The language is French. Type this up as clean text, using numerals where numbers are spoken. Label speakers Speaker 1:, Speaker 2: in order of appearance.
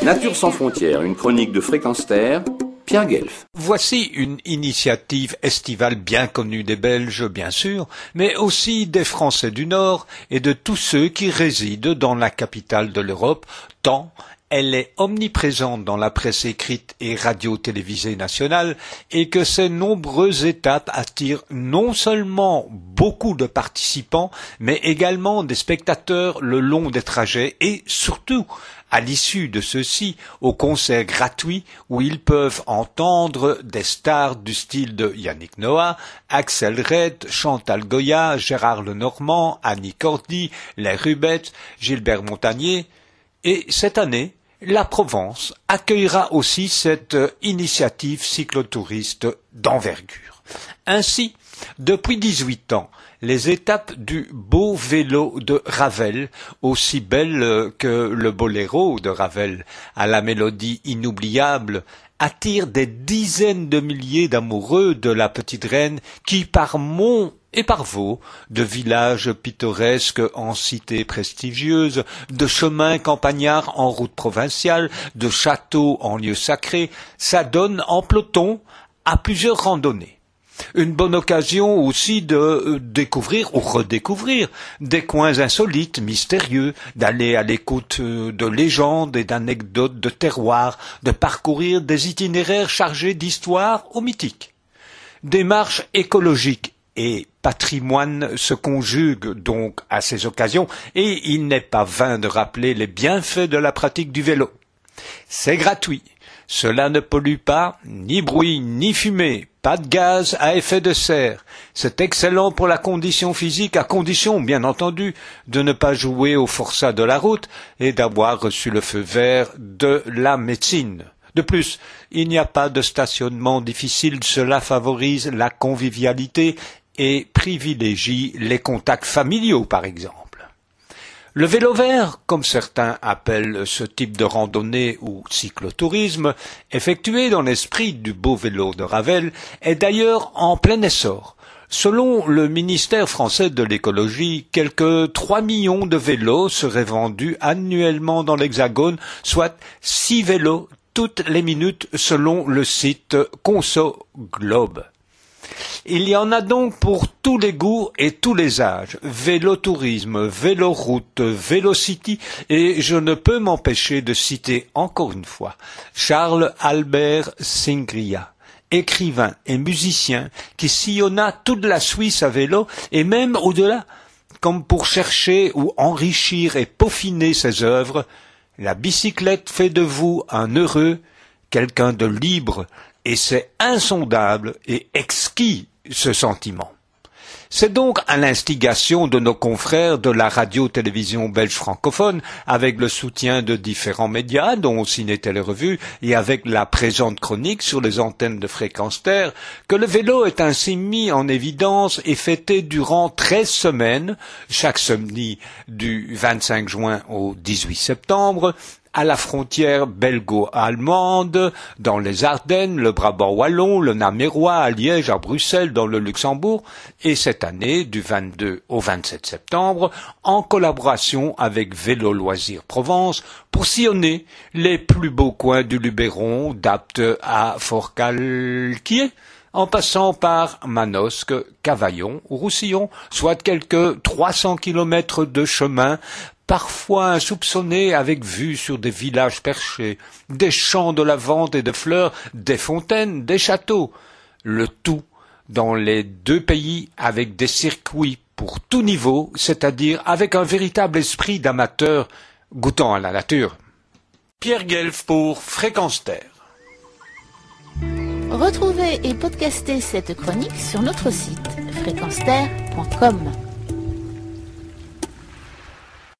Speaker 1: Nature sans frontières, une chronique de Fréquence Terre, Pierre Guelf.
Speaker 2: Voici une initiative estivale bien connue des Belges, bien sûr, mais aussi des Français du Nord et de tous ceux qui résident dans la capitale de l'Europe, tant elle est omniprésente dans la presse écrite et radio-télévisée nationale et que ces nombreuses étapes attirent non seulement beaucoup de participants, mais également des spectateurs le long des trajets et surtout, à l'issue de ceux-ci, aux concerts gratuits où ils peuvent entendre des stars du style de Yannick Noah, Axel Red, Chantal Goya, Gérard Lenormand, Annie Cordy, les Rubettes, Gilbert Montagnier. Et cette année, la Provence accueillera aussi cette initiative cyclotouriste d'envergure. Ainsi, depuis 18 ans, les étapes du beau vélo de Ravel, aussi belles que le boléro de Ravel, à la mélodie inoubliable, attirent des dizaines de milliers d'amoureux de la petite reine qui, par monts et par vaux, de villages pittoresques en cités prestigieuses, de chemins campagnards en route provinciale, de châteaux en lieux sacrés, s'adonnent en peloton à plusieurs randonnées. Une bonne occasion aussi de découvrir ou redécouvrir des coins insolites, mystérieux, d'aller à l'écoute de légendes et d'anecdotes de terroirs, de parcourir des itinéraires chargés d'histoire ou mythiques. Démarche écologique et patrimoine se conjuguent donc à ces occasions et il n'est pas vain de rappeler les bienfaits de la pratique du vélo. C'est gratuit. Cela ne pollue pas, ni bruit, ni fumée, pas de gaz à effet de serre. C'est excellent pour la condition physique, à condition, bien entendu, de ne pas jouer au forçat de la route et d'avoir reçu le feu vert de la médecine. De plus, il n'y a pas de stationnement difficile, cela favorise la convivialité et privilégie les contacts familiaux, par exemple. Le vélo vert, comme certains appellent ce type de randonnée ou cyclotourisme, effectué dans l'esprit du beau vélo de Ravel, est d'ailleurs en plein essor. Selon le ministère français de l'écologie, quelques 3 millions de vélos seraient vendus annuellement dans l'Hexagone, soit 6 vélos toutes les minutes selon le site Conso Globe. Il y en a donc pour tous les goûts et tous les âges, vélotourisme, véloroute, vélocity, et je ne peux m'empêcher de citer encore une fois Charles Albert Cingria, écrivain et musicien qui sillonna toute la Suisse à vélo et même au-delà, comme pour chercher ou enrichir et peaufiner ses œuvres. La bicyclette fait de vous un heureux, quelqu'un de libre, et c'est insondable et exquis ce sentiment. C'est donc à l'instigation de nos confrères de la radio-télévision belge francophone, avec le soutien de différents médias, dont Ciné Télé Revue, et avec la présente chronique sur les antennes de Fréquence Terre, que le vélo est ainsi mis en évidence et fêté durant 13 semaines, chaque samedi du 25 juin au 18 septembre, à la frontière belgo-allemande, dans les Ardennes, le Brabant wallon, le Namérois, à Liège, à Bruxelles, dans le Luxembourg, et cette année, du 22 au 27 septembre, en collaboration avec Vélo Loisirs Provence, pour sillonner les plus beaux coins du Luberon, d'Apt à Forcalquier, en passant par Manosque, Cavaillon ou Roussillon, soit quelques 300 kilomètres de chemin, parfois insoupçonnés avec vue sur des villages perchés, des champs de lavande et de fleurs, des fontaines, des châteaux. Le tout dans les deux pays avec des circuits pour tout niveau, c'est-à-dire avec un véritable esprit d'amateur goûtant à la nature. Pierre Guelf pour Fréquence Terre.
Speaker 3: Retrouvez et podcastez cette chronique sur notre site fréquenceterre.com.